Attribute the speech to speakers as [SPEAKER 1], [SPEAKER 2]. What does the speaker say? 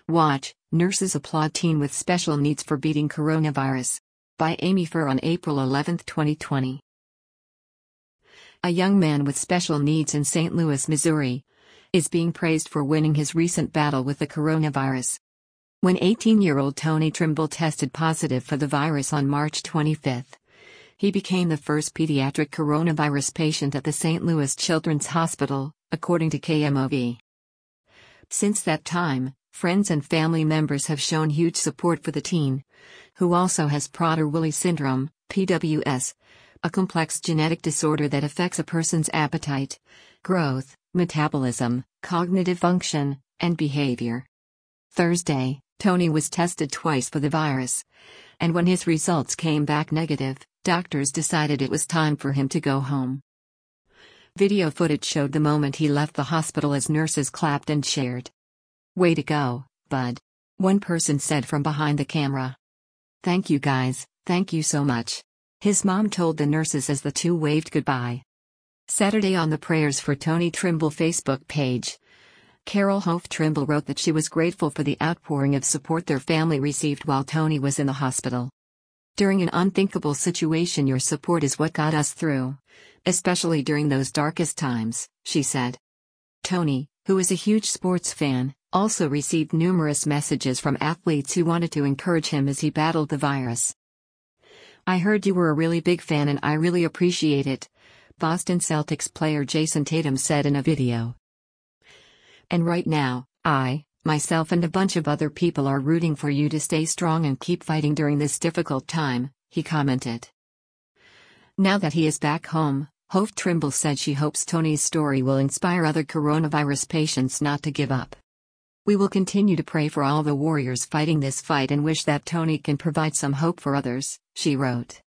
[SPEAKER 1] Watch, Nurses Applaud Teen with Special Needs for Beating Coronavirus. By Amy Furr on April 11, 2020. A young man with special needs in St. Louis, Missouri, is being praised for winning his recent battle with the coronavirus. When 18-year-old Tony Trimble tested positive for the virus on March 25, he became the first pediatric coronavirus patient at the St. Louis Children's Hospital, according to KMOV. Since that time, friends and family members have shown huge support for the teen, who also has Prader-Willi syndrome, PWS, a complex genetic disorder that affects a person's appetite, growth, metabolism, cognitive function, and behavior. Thursday, Tony was tested twice for the virus, and when his results came back negative, doctors decided it was time for him to go home. Video footage showed the moment he left the hospital as nurses clapped and cheered. "Way to go, bud," one person said from behind the camera. "Thank you guys, thank you so much," his mom told the nurses as the two waved goodbye. Saturday on the Prayers for Tony Trimble Facebook page, Carol Hof Trimble wrote that she was grateful for the outpouring of support their family received while Tony was in the hospital. "During an unthinkable situation, your support is what got us through, especially during those darkest times," she said. Tony, who is a huge sports fan, also received numerous messages from athletes who wanted to encourage him as he battled the virus. "I heard you were a really big fan and I really appreciate it," Boston Celtics player Jason Tatum said in a video. "And right now, I, myself and a bunch of other people are rooting for you to stay strong and keep fighting during this difficult time," he commented. Now that he is back home, Hof Trimble said she hopes Tony's story will inspire other coronavirus patients not to give up. "We will continue to pray for all the warriors fighting this fight and wish that Tony can provide some hope for others," she wrote.